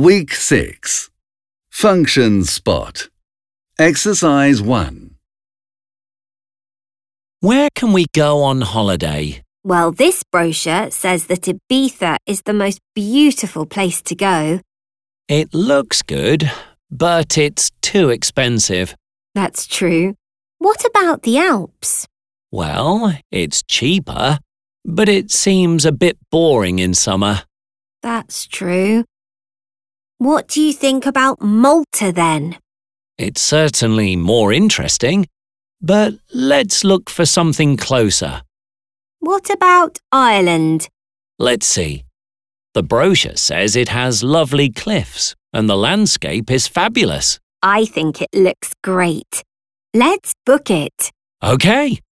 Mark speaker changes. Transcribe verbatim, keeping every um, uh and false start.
Speaker 1: Week six. Function Spot. Exercise one.
Speaker 2: Where can we go on holiday?
Speaker 3: Well, this brochure says that Ibiza is the most beautiful place to go.
Speaker 2: It looks good, but it's too expensive.
Speaker 3: That's true. What about the Alps?
Speaker 2: Well, it's cheaper, but it seems a bit boring in summer.
Speaker 3: That's true. What do you think about Malta then?
Speaker 2: It's certainly more interesting, but let's look for something closer.
Speaker 3: What about Ireland?
Speaker 2: Let's see. The brochure says it has lovely cliffs and the landscape is fabulous.
Speaker 3: I think it looks great. Let's book it.
Speaker 2: OK.